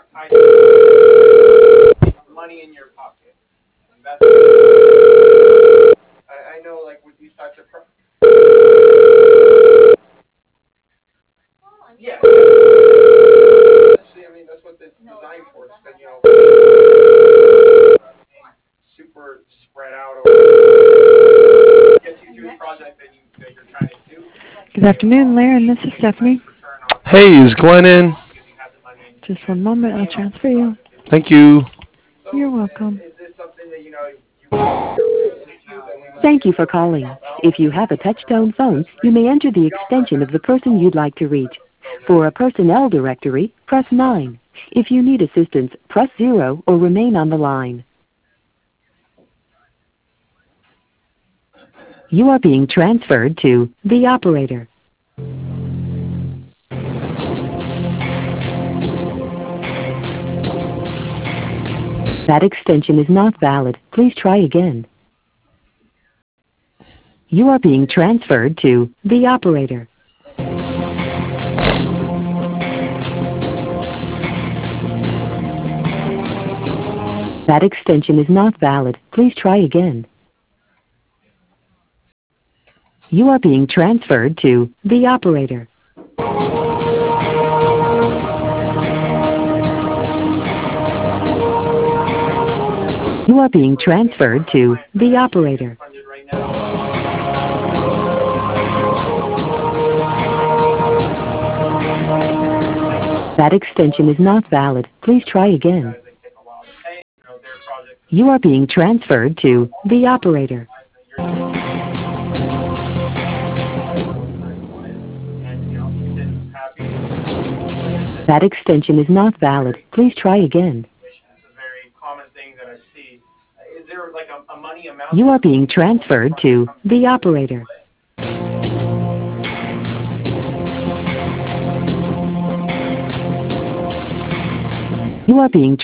Good afternoon, Laren. This is Stephanie. Hey, is Glenn in? Just one moment. I'll transfer you. Thank you. You're welcome. Thank you for calling. If you have a touch-tone phone, you may enter the extension of the person you'd like to reach. For a personnel directory, press 9. If you need assistance, press 0 or remain on the line. You are being transferred to the operator. That extension is not valid. Please try again. You are being transferred to the operator. That extension is not valid. Please try again. You are being transferred to the operator. You are being transferred to the operator. That extension is not valid. Please try again. You are being transferred to the operator. That extension is not valid. Please try again. You are being transferred to the operator. You are being